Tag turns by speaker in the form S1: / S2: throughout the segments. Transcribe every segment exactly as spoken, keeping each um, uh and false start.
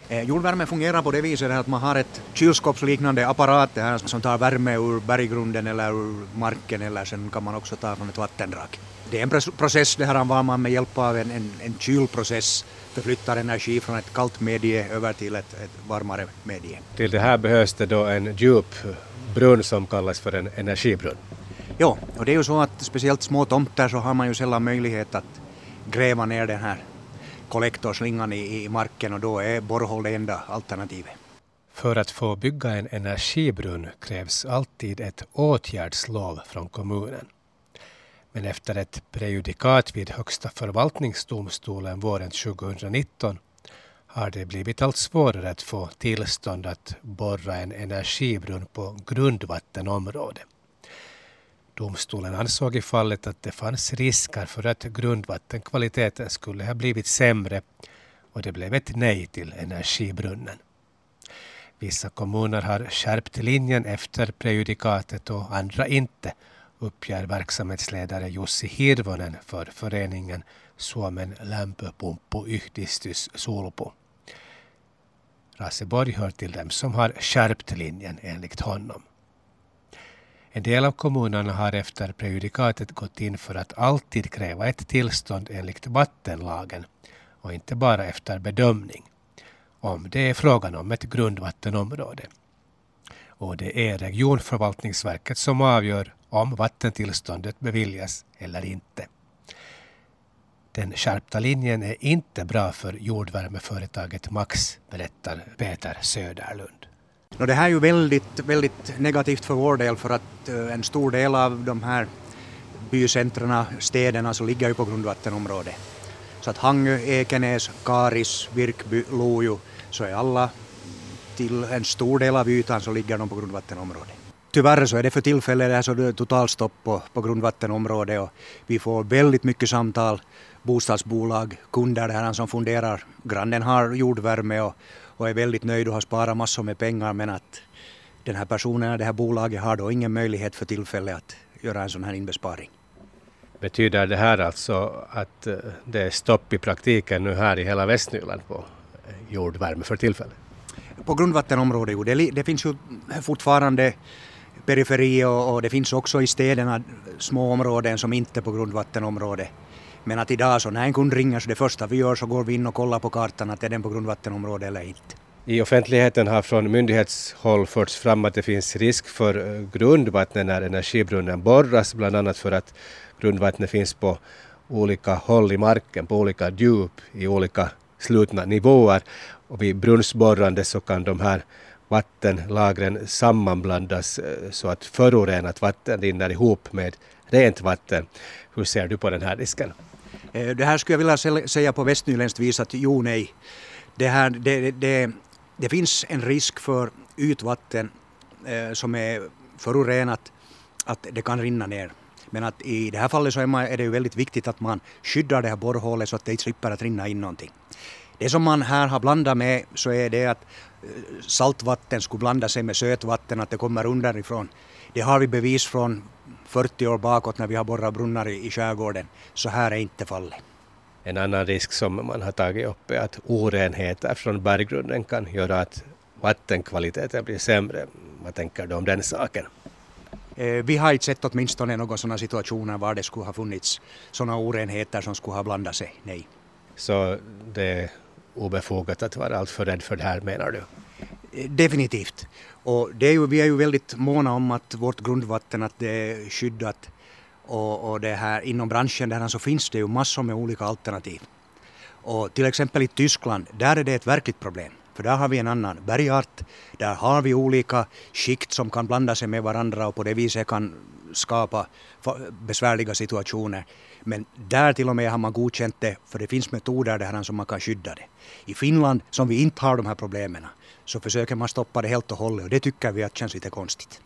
S1: Eh, jordvärme fungerar på det viset att man har ett kylskåpsliknande apparat här som tar värme ur berggrunden eller ur marken, eller sen kan man också ta från ett vattendrag. Det är en process det här var man med hjälp av en, en, en kylprocess förflyttar energi från ett kallt medie över till ett, ett varmare medie.
S2: Till det här behövs det då en djup brunn som kallas för en energibrunn.
S1: Ja, och det är ju så att speciellt små tomter så har man ju sällan möjlighet att gräva ner den här kollektorslingan i, i marken, och då är borrhål det enda alternativet.
S2: För att få bygga en energibrunn krävs alltid ett åtgärdslov från kommunen. Men efter ett prejudikat vid Högsta förvaltningsdomstolen våren tjugonitton har det blivit allt svårare att få tillstånd att borra en energibrunn på grundvattenområde. Domstolen ansåg i fallet att det fanns risker för att grundvattenkvaliteten skulle ha blivit sämre, och det blev ett nej till energibrunnen. Vissa kommuner har skärpt linjen efter prejudikatet och andra inte, uppger verksamhetsledare Jussi Hirvonen för föreningen Suomen lämpöpumpuyhdistys Sulpo. Raseborg hör till dem som har skärpt linjen enligt honom. En del av kommunerna har efter prejudikatet gått in för att alltid kräva ett tillstånd enligt vattenlagen och inte bara efter bedömning, om det är frågan om ett grundvattenområde. Och det är regionförvaltningsverket som avgör om vattentillståndet beviljas eller inte. Den skärpta linjen är inte bra för jordvärmeföretaget Max, berättar Peter Söderlund.
S1: No, det här är ju väldigt, väldigt negativt för vår del, för att uh, en stor del av de här bycentrarna, städerna, så ligger ju på grundvattenområdet. Så att Hangö, Ekenäs, Karis, Virkby, Lojo, så är alla till en stor del av ytan så ligger de på grundvattenområdet. Tyvärr så är det för tillfället där så det är totalstopp på, på grundvattenområdet, och vi får väldigt mycket samtal, bostadsbolag, kunder här som funderar. Grannen har jordvärme och, och är väldigt nöjd och har sparat massor med pengar, men att den här personen, det här bolaget har då ingen möjlighet för tillfället att göra en sån här inbesparing.
S2: Betyder det här alltså att det är stopp i praktiken nu här i hela Västnyland på jordvärme för tillfället?
S1: På grundvattenområdet, jo, det, det finns ju fortfarande periferi och, och det finns också i städerna små områden som inte är på grundvattenområdet. Men att idag så när en kund ringer så det första vi gör så går vi in och kollar på kartan att är den på grundvattenområdet eller inte. I
S2: offentligheten har från myndighetshåll förts fram att det finns risk för grundvattnet när energibrunnen borras, bland annat för att grundvattnet finns på olika håll i marken, på olika djup, i olika slutna nivåer. Och vid brunnsborrande så kan de här vattenlagren sammanblandas så att förorenat vatten rinner ihop med rent vatten. Hur ser du på den här risken?
S1: Det här skulle jag vilja säga på västnyländskt vis att jo, nej. Det, här, det, det, det finns en risk för ytvatten eh, som är förorenat, att det kan rinna ner. Men att i det här fallet så är, man, är det ju väldigt viktigt att man skyddar det här borrhålet så att det inte slipper att rinna in någonting. Det som man här har blandat med så är det att saltvatten skulle blanda sig med sötvatten, att det kommer underifrån. Det har vi bevis från fyrtio år bakåt när vi har borrat brunnar i, i skärgården. Så här är inte fallet.
S2: En annan risk som man har tagit upp är att orenheter från berggrunden kan göra att vattenkvaliteten blir sämre. Vad tänker du om den saken?
S1: Eh, vi har inte sett åtminstone några sådana situationer var det skulle ha funnits sådana orenheter som skulle ha blandat sig. Nej.
S2: Så det är obefogat att vara allt för rädd för det här, menar du?
S1: Definitivt. Och det är ju, vi är ju väldigt måna om att vårt grundvatten att det är skyddat. Och, och det här, inom branschen där så finns det ju massor med olika alternativ. Och till exempel i Tyskland, där är det ett verkligt problem. För där har vi en annan bergart. Där har vi olika skikt som kan blanda sig med varandra och på det viset kan skapa besvärliga situationer. Men där till och med har man godkänt det, för det finns metoder där som man kan skydda det. I Finland, som vi inte har de här problemen, så försöker man stoppa det helt och hållet, och det tycker vi att känns lite konstigt.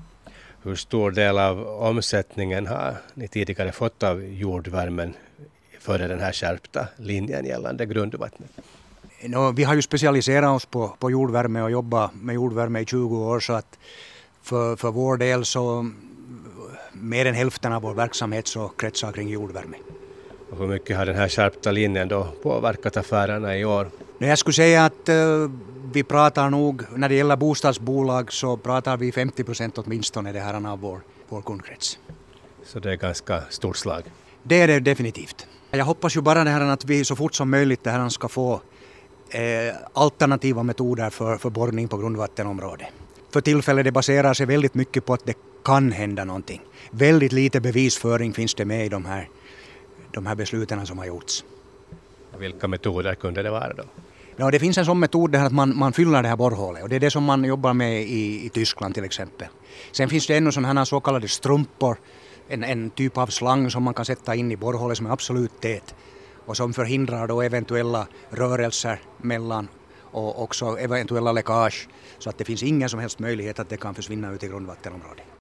S2: Hur stor del av omsättningen har ni tidigare fått av jordvärmen före den här skärpta linjen gällande grundvattnet?
S1: No, vi har ju specialiserat oss på, på jordvärme och jobbat med jordvärme i tjugo år, så att för, för vår del så mer än hälften av vår verksamhet så kretsar kring jordvärme.
S2: Och hur mycket har den här skärpta linjen då påverkat affärerna i år?
S1: Jag skulle säga att uh, vi pratar nog, när det gäller bostadsbolag så pratar vi femtio procent åtminstone det här av vår, vår kundkrets.
S2: Så det är ganska stort slag?
S1: Det är det definitivt. Jag hoppas ju bara det här att vi så fort som möjligt det här ska få eh, alternativa metoder för, för borrning på grundvattenområdet. För tillfället det baserar sig väldigt mycket på att det kan hända någonting. Väldigt lite bevisföring finns det med i de här, de här besluten som har gjorts.
S2: Vilka metoder kunde det vara då?
S1: Ja, det finns en sån metod där att man, man fyller det här borrhålet och det är det som man jobbar med i, i Tyskland till exempel. Sen finns det ännu sådana här så kallade strumpor, en, en typ av slang som man kan sätta in i borrhålet som är absolut tät och som förhindrar då eventuella rörelser mellan och också eventuella läckage så att det finns ingen som helst möjlighet att det kan försvinna ut i grundvattenområdet.